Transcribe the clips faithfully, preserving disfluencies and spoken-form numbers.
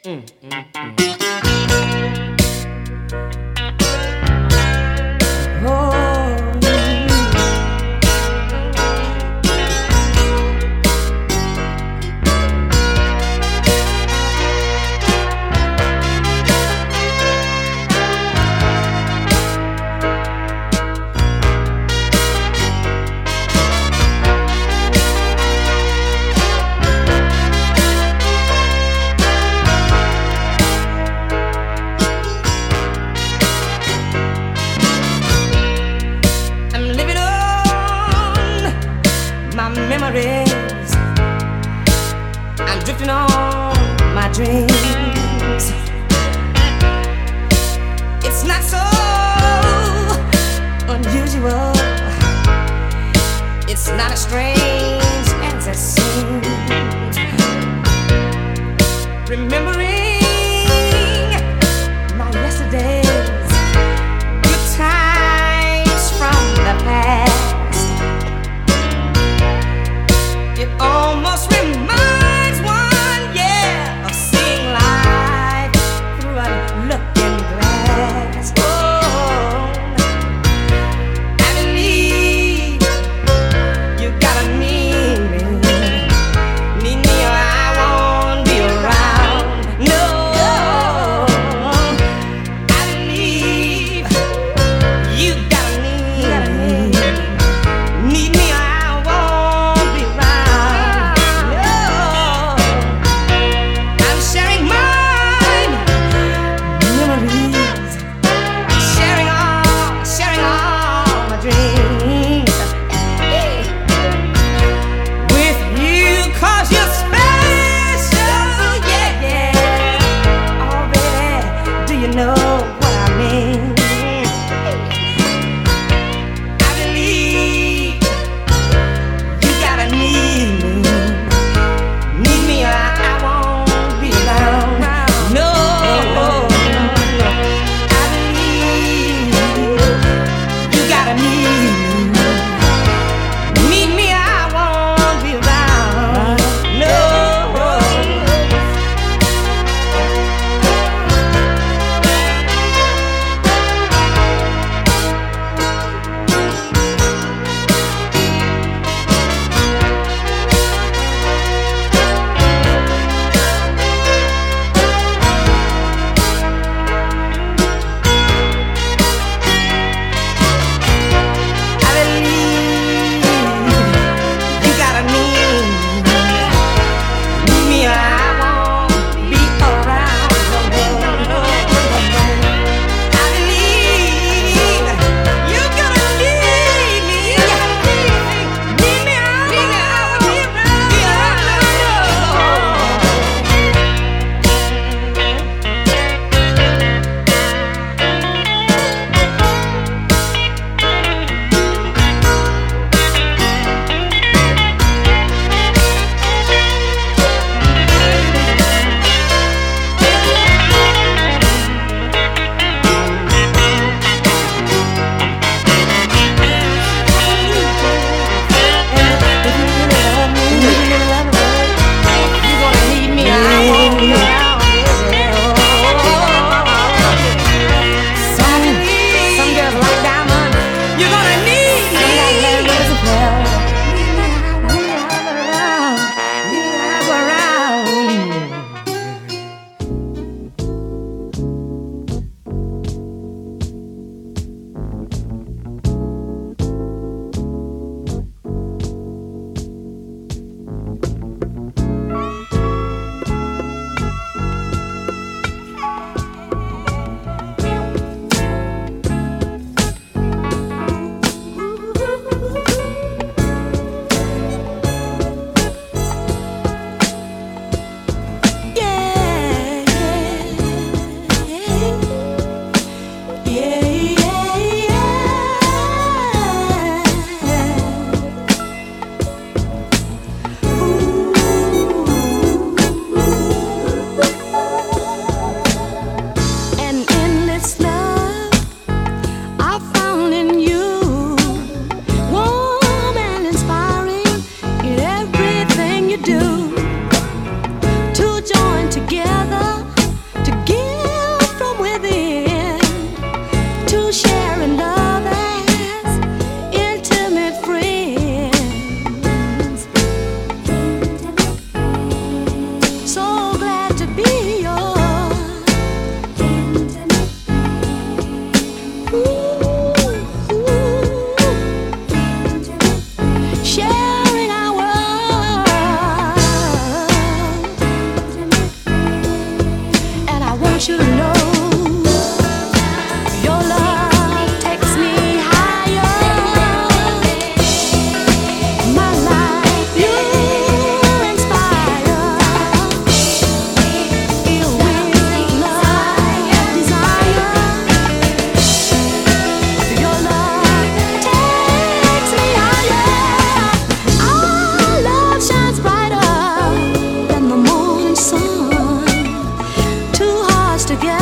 Mm, mm, mm. Memories, I'm drifting on my dreams. It's not so unusual, it's not as strange as it seems. Remembering my yesterdays, good times from the past. It almost reminds one, yeah, of seeing life through a looking glass. Oh, I believe you gotta need me, need me or I won't be around. want you to know your love takes me higher. My life you inspire. Filled with love, desire. Your love takes me higher. Our love shines brighter than the morning sun. Two hearts together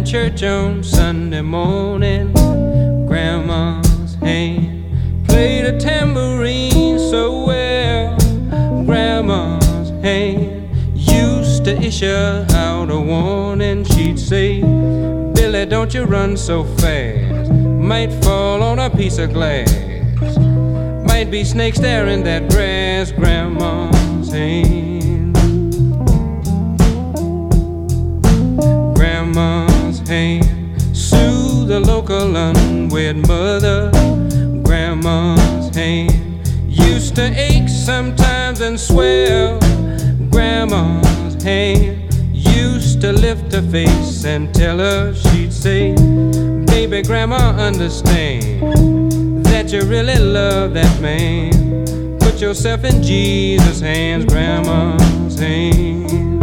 church on Sunday morning. Grandma's hand played a tambourine so well. Grandma's hand used to issue out a warning. She'd say, Billy, don't you run so fast, might fall on a piece of glass. Might be snakes there in that grass. Grandma's hand, Grandma's hand soothed the local unwed mother. Grandma's hand used to ache sometimes and swell. Grandma's hand used to lift her face and tell her, she'd say, baby, Grandma, understand that you really love that man. Put yourself in Jesus' hands. Grandma's hand,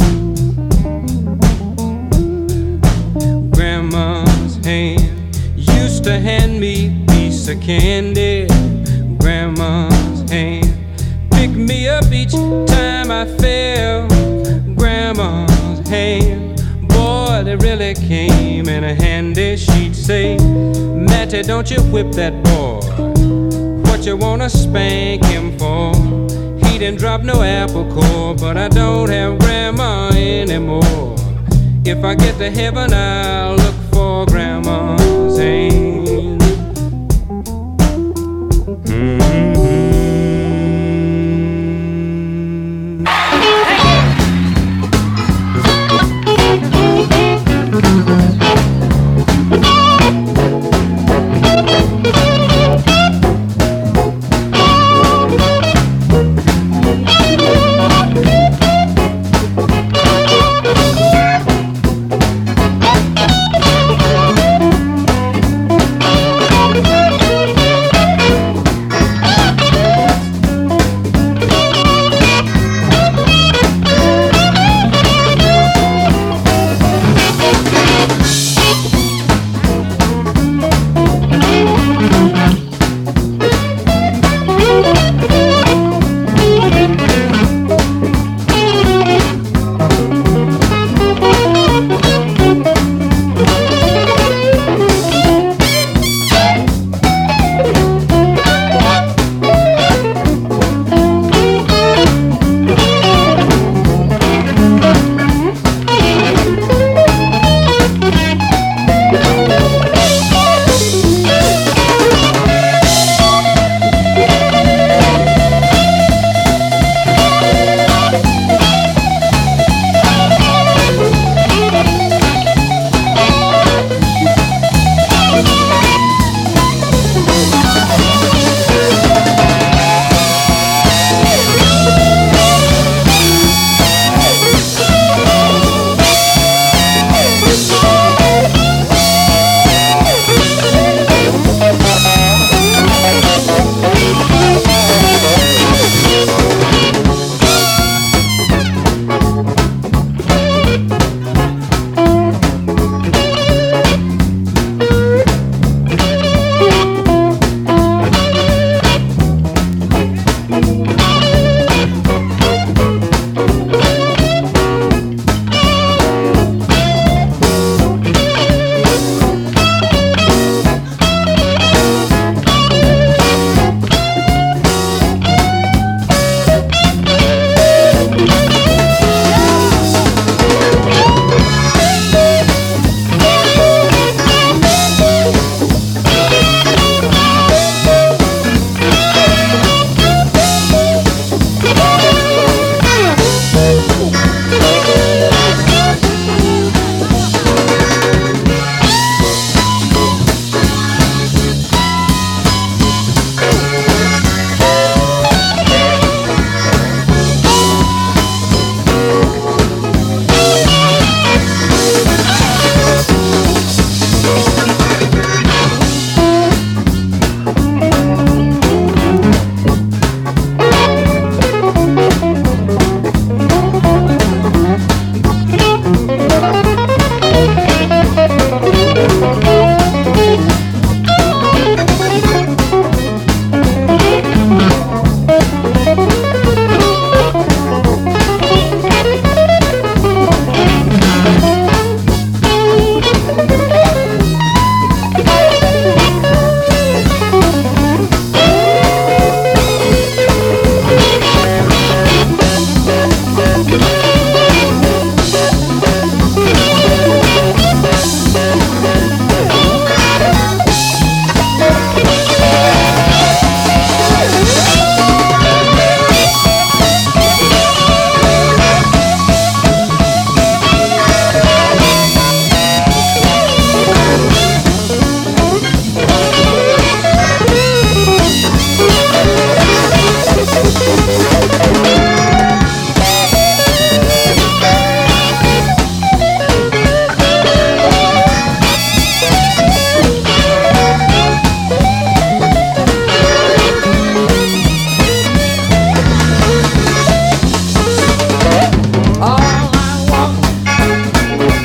Grandma's hand used to hand me a piece of candy. Grandma's hand picked me up each time I fell. Grandma's hand, boy, they really came in handy. She'd say, Matty, don't you whip that boy. What you wanna spank him for? He didn't drop no apple core, but I don't have Grandma anymore. If I get to heaven, I'll look for Grandma's hand. Mm-hmm.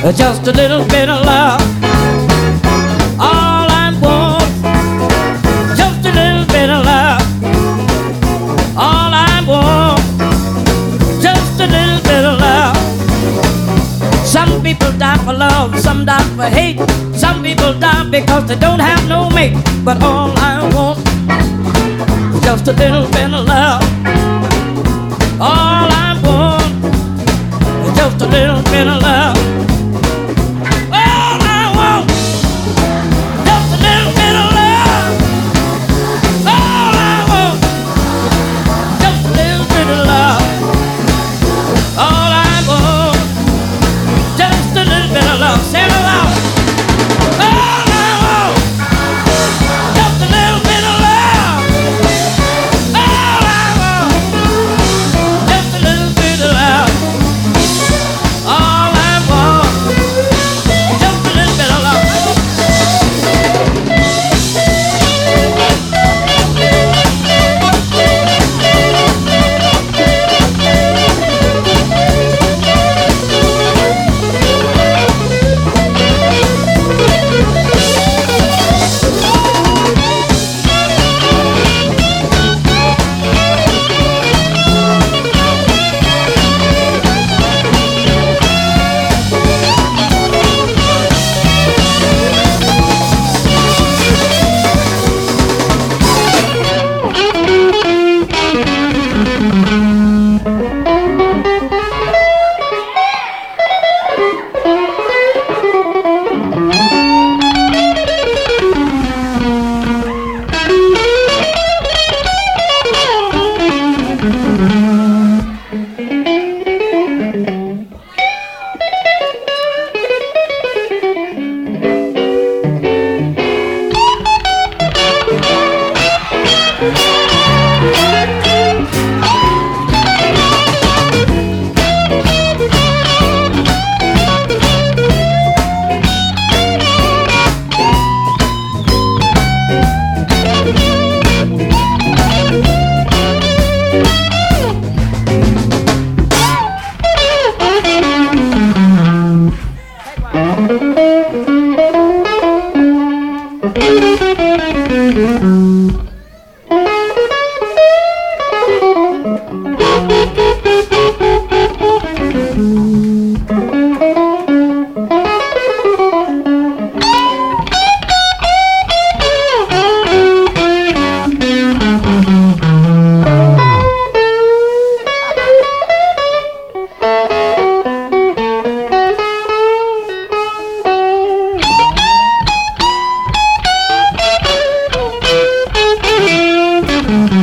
just a little bit of love. All I want, just a little bit of love. All I want, just a little bit of love. Some people die for love, some die for hate. Some people die because they don't have no mate. But all I want, just a little bit of love. All I want, just a little bit of love. All I want, just a little bit of love. All I want, just a little bit of love. All I want, just a little bit of love. Say it aloud. All I want, just a little bit of love. All I want, just a little bit of love. All I want, just a little bit of love. Thank you.